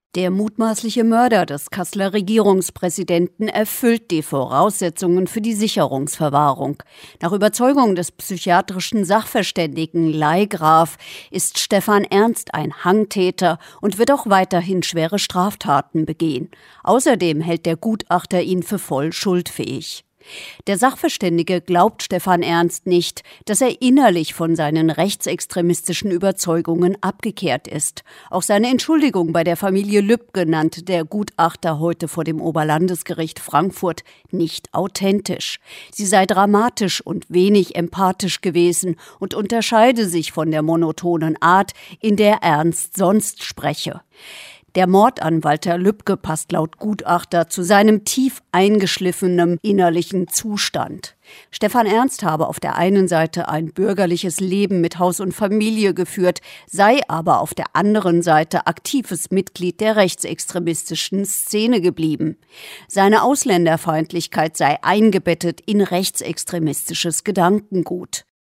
Der mutmaßliche Mörder des Kasseler Regierungspräsidenten erfüllt die Voraussetzungen für die Sicherungsverwahrung. Nach Überzeugung des psychiatrischen Sachverständigen Leigraf ist Stefan Ernst ein Hangtäter und wird auch weiterhin schwere Straftaten begehen. Außerdem hält der Gutachter ihn für voll schuldfähig. Der Sachverständige glaubt Stefan Ernst nicht, dass er innerlich von seinen rechtsextremistischen Überzeugungen abgekehrt ist. Auch seine Entschuldigung bei der Familie Lübcke nannte der Gutachter heute vor dem Oberlandesgericht Frankfurt nicht authentisch. Sie sei dramatisch und wenig empathisch gewesen und unterscheide sich von der monotonen Art, in der Ernst sonst spreche. Der Mord an Walter Lübcke passt laut Gutachter zu seinem tief eingeschliffenen innerlichen Zustand. Stefan Ernst habe auf der einen Seite ein bürgerliches Leben mit Haus und Familie geführt, sei aber auf der anderen Seite aktives Mitglied der rechtsextremistischen Szene geblieben. Seine Ausländerfeindlichkeit sei eingebettet in rechtsextremistisches Gedankengut.